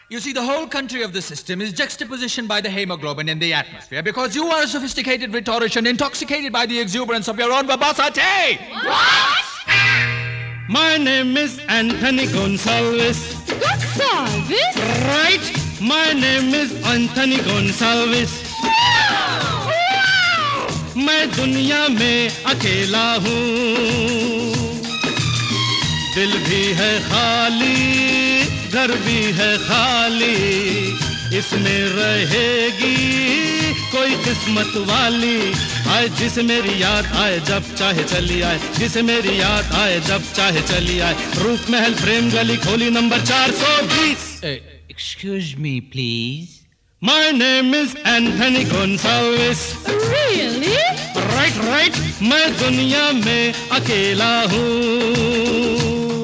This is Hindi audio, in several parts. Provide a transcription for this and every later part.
You see, the whole country of the system is juxtapositioned by the hemoglobin in the atmosphere because you are a sophisticated rhetorician intoxicated by the exuberance of your own verbosity. What? My name is Anthony Gonsalves. Gonsalves? Right? My name is Anthony Gonsalves. Wow! मैं दुनिया में अकेला हूँ, दिल भी है खाली, घर भी है खाली, इसमें रहेगी कोई किस्मत वाली। आए जिसे मेरी याद आए जब चाहे चली आए, जिसे मेरी याद आए जब चाहे चली आए। रूप महल प्रेम गली खोली number 420। Excuse me, please. My name is Anthony Gonsalves. Really? Right. मैं दुनिया में अकेला हूँ।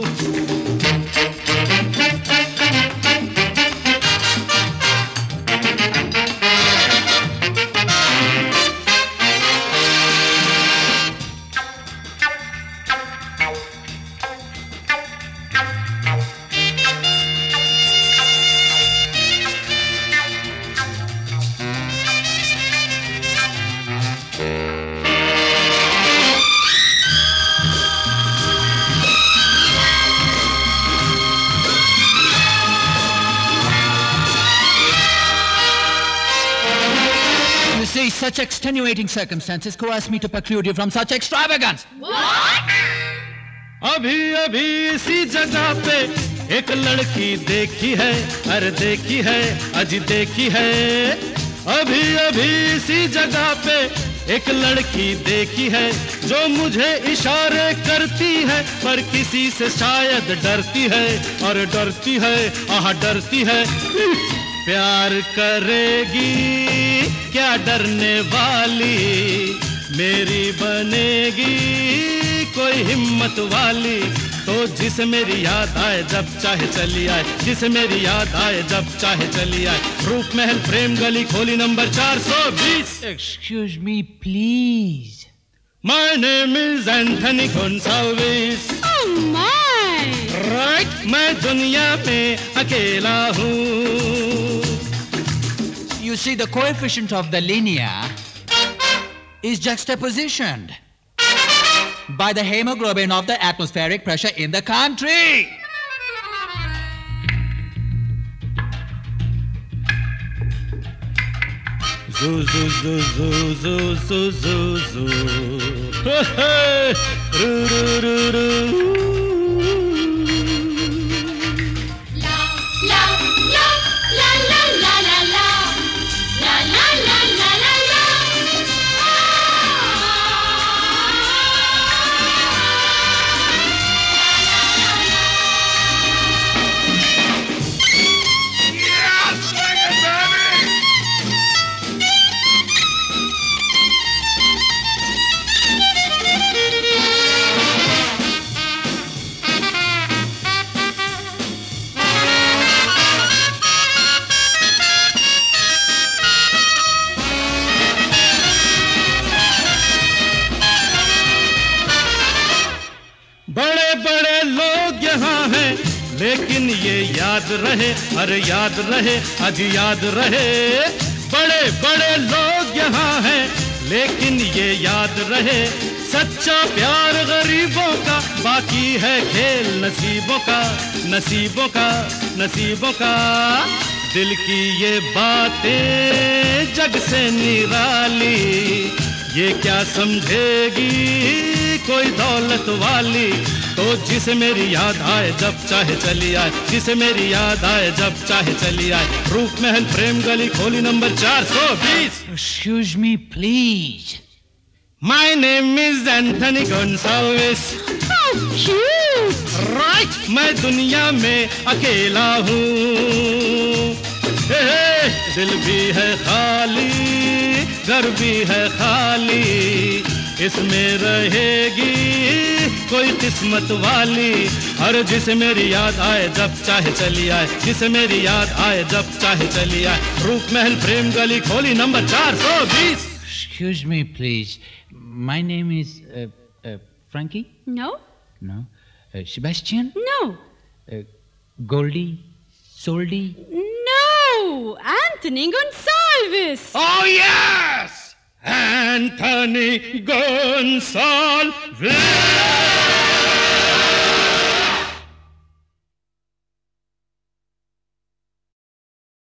See, such extenuating circumstances coerce me to preclude you from such extravagance. What? अभी अभी इसी जगह पे एक लड़की देखी है, अरे देखी है, अजी देखी है। अभी अभी इसी जगह पे एक लड़की देखी है जो मुझे इशारे करती है, पर किसी से शायद डरती है, और डरती है, आह डरती है। प्यार करेगी क्या डरने वाली, मेरी बनेगी कोई हिम्मत वाली। तो जिसे मेरी याद आए जब चाहे चली आए, जिसे मेरी याद आए जब चाहे चली आए। रूप महल प्रेम गली खोली number 420। Excuse me, please. My name is Anthony Gonsalves. Oh my! Right? मैं दुनिया में अकेला हूँ। You see, the coefficient of the linear is juxtapositioned by the hemoglobin of the atmospheric pressure in the country. Zoo, zoo, zoo, zoo, zoo, zoo, zoo, zoo. Hey, hey. Roo, roo, roo, roo. La la la la la la la la la la la la la la. बड़े बड़े लोग यहाँ हैं, लेकिन ये याद रहे, अरे याद रहे, आज याद रहे। बड़े बड़े लोग यहाँ हैं, लेकिन ये याद रहे। सच्चा प्यार गरीबों का, बाकी है खेल नसीबों का, नसीबों का, नसीबों का। दिल की ये बातें जग से निराली, ये क्या समझेगी कोई दौलत वाली। तो जिसे मेरी याद आए जब चाहे चली आए, जिसे मेरी याद आए जब चाहे चली आए। रूप महल प्रेम गली खोली number 420। Excuse me, please. My name is Anthony Gonsalves. How cute! Right? मैं दुनिया में अकेला हूँ। दिल भी है खाली, घर भी है खाली, इसमें रहेगी कोई किस्मत वाली। और जिसे मेरी याद आए जब चाहे चली आए, जिसे मेरी याद आए जब चाहे चली आए। रूप महल प्रेम गली खोली number 420। Excuse me, please. My name is Frankie? No? No. Sebastian? No. Goldie? Soldy? Anthony Gonsalves. Oh, yes! Anthony Gonsalves.